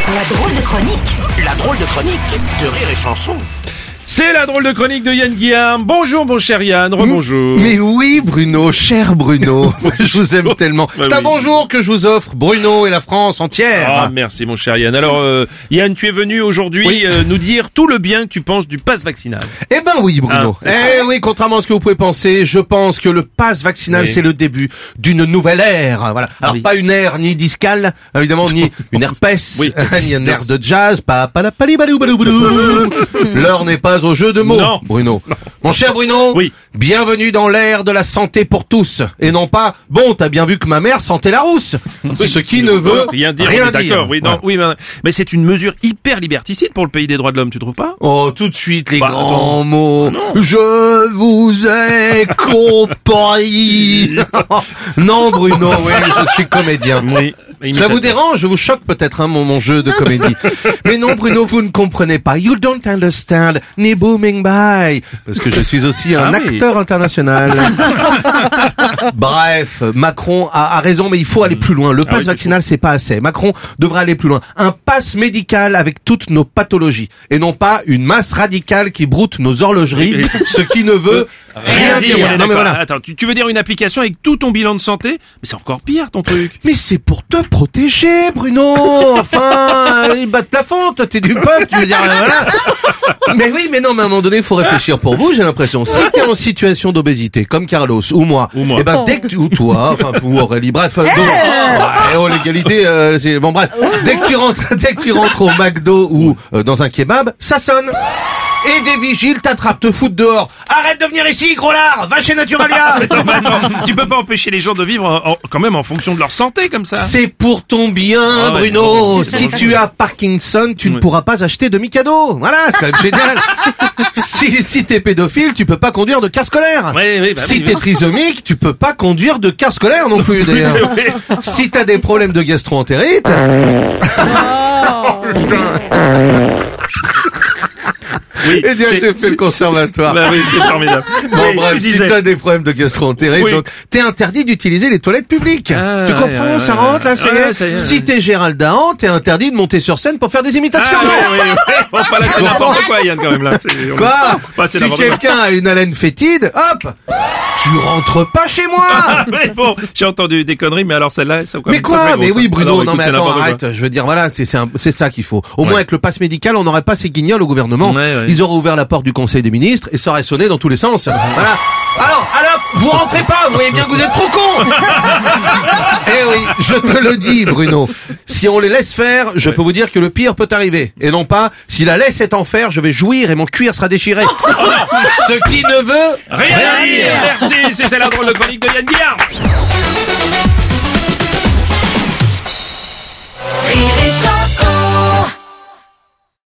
La drôle de chronique. La drôle de chronique de Rire et Chanson. C'est la drôle de chronique de Yann Guillaume. Bonjour mon cher Yann, rebonjour. Mais oui Bruno, cher Bruno, je vous aime tellement. C'est un bonjour que je vous offre, Bruno et la France entière. Ah merci mon cher Yann. Alors Yann, tu es venu aujourd'hui nous dire tout le bien que tu penses du pass vaccinal. Eh ben oui Bruno, oui, contrairement à ce que vous pouvez penser, je pense que le pass vaccinal c'est le début d'une nouvelle ère. Voilà. Alors pas une ère ni discale, évidemment, ni une herpès, ni une ère de jazz, l'heure n'est pas au jeu de mots, non. Bruno. Non. Mon cher Bruno, bienvenue dans l'ère de la santé pour tous. Et non pas, bon, t'as bien vu que ma mère sentait la rousse. Ce qui ne veut rien dire. D'accord, mais c'est une mesure hyper liberticide pour le pays des droits de l'homme, tu trouves pas? Oh, tout de suite, les grands mots. Je vous ai compris. Non, Bruno, je suis comédien. Oui. Ça vous dérange? Je vous choque peut-être, mon jeu de comédie. Mais non, Bruno, vous ne comprenez pas. You don't understand. Ni booming by. Parce que je suis aussi un acteur international. Bref, Macron a raison, mais il faut aller plus loin. Le pass vaccinal, c'est pas assez. Macron devrait aller plus loin. Un pass médical avec toutes nos pathologies. Et non pas une masse radicale qui broute nos horlogeries, ce qui ne veut rien dire. Non mais voilà. Attends, tu veux dire une application avec tout ton bilan de santé? Mais c'est encore pire ton truc. Mais c'est pour te protéger, Bruno. Enfin, il bat de plafond. Toi, t'es du peuple. Tu veux dire, voilà. Mais oui, mais non, mais à un moment donné, il faut réfléchir pour vous, j'ai l'impression. Si t'es en situation d'obésité, comme Carlos, ou moi, eh ben, dès que ou toi, enfin, ou Aurélie, bref, l'égalité, c'est, bon, bref. Dès que tu rentres au McDo ou dans un kebab, ça sonne. Et des vigiles t'attrapent, te foutent dehors. Arrête de venir ici, gros lard. Va chez Naturalia. Tu peux pas empêcher les gens de vivre quand même en fonction de leur santé comme ça. C'est pour ton bien, Bruno. Si tu as Parkinson, tu ne pourras pas acheter de Mikado. Voilà, c'est quand même génial. Si t'es pédophile, tu peux pas conduire de car scolaire. Si t'es trisomique, tu peux pas conduire de car scolaire non plus, d'ailleurs. Si t'as des problèmes de gastro-entérite... et bien, j'ai fait le conservatoire. Bah oui, c'est formidable. Bon, bref, si t'as des problèmes de gastro-entérite, donc, t'es interdit d'utiliser les toilettes publiques. Tu comprends? Ça rentre, là, ça y est. Si t'es Gérald Dahan, t'es interdit de monter sur scène pour faire des imitations. Bon, pas là, c'est n'importe quoi, Yann, quand même, là. Quoi? Si quelqu'un a une haleine fétide, hop! Tu rentres pas chez moi! Mais bon, j'ai entendu des conneries, mais alors celle-là, elles sont quand même. Mais quoi? Mais oui, Bruno, alors, non, mais attends, arrête. Je veux dire, voilà, c'est ça qu'il faut. Au moins, avec le pass médical, on n'aurait pas ces guignols au gouvernement. Ils auraient ouvert la porte du Conseil des ministres et ça aurait sonné dans tous les sens. Voilà. Alors, vous rentrez pas, vous voyez bien que vous êtes trop cons. Eh oui, je te le dis, Bruno. Si on les laisse faire, je peux vous dire que le pire peut arriver. Et non pas, si la laisse est en fer, je vais jouir et mon cuir sera déchiré. Ce qui ne veut rien dire. Merci, c'était la drôle de chronique de Yann Guillaume.